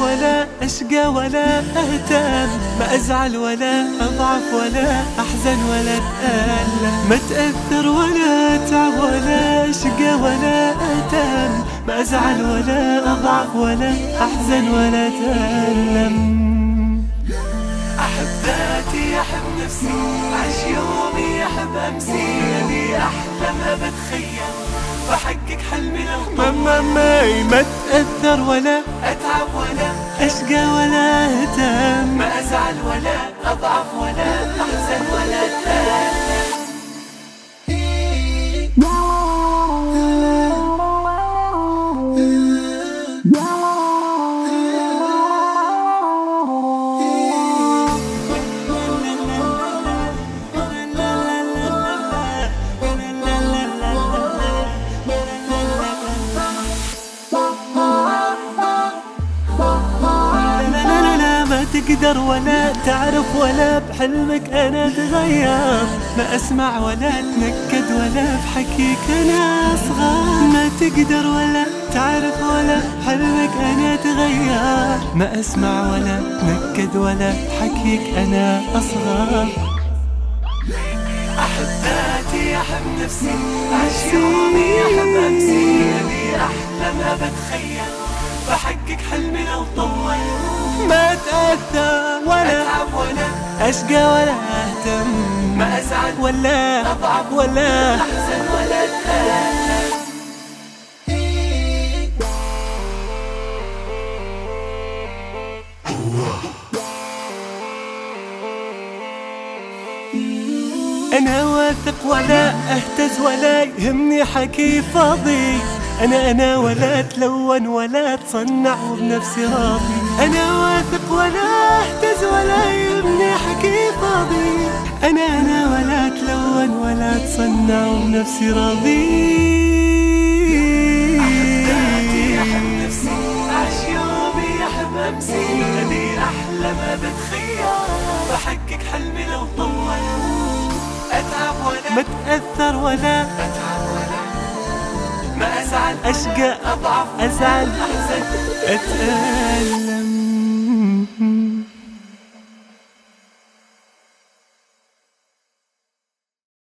ولا أشقى ولا أهتم، ما أزعل ولا أضعف ولا أحزن ولا أتألم، ما أتأثر ولا أتعب ولا أشقى ولا أهتم، ما أزعل ولا أضعف ولا أحزن ولا أتألم. أحب ذاتي أحب نفسي، أعيش يومي أحب أمسي، أبي أحلم أتخيل وأحقق حلمي لو طول. ما أتأثر ولا أتعب ولا أشقى ولا أهتم، ما أزعل ولا أضعف ولا أحزن ولا أتألم. تقدر ولا تعرف ولا بحلمك أنا تغير، ما أسمع ولا أتنكد ولا بحكيك أنا أصغر، ما تقدر ولا تعرف ولا بحلمك أنا تغير، ما أسمع ولا أتنكد ولا بحكيك أنا أصغر. أحب ذاتي أحب نفسي، أعيش يومي أحب أمسي، أبي أحلم أتخيل وأحقق حلمي لو طول. ما أتأثر ولا أتعب ولا أشقى ولا أهتم، ما أزعل ولا أضعف ولا أحزن ولا أتألم. أنا واثق ولا أهتز ولا يهمني حكي فاضي، أنا ولا أتلون ولا أتصنع وبنفسي راضي، أنا واثق ولا أهتز ولا يهمني حكي فاضي، أنا ولا أتلون ولا أتصنع وبنفسي راضي. أحب ذاتي أحب نفسي، أعيش يومي أحب أمسي، أبي أحلم أتخيل وأحقق حلمي لو طول. أتعب ولا ما أتأثر ولا أتعب ولا ما أزعل أشقى أضعف أزعل أحزن أتألم.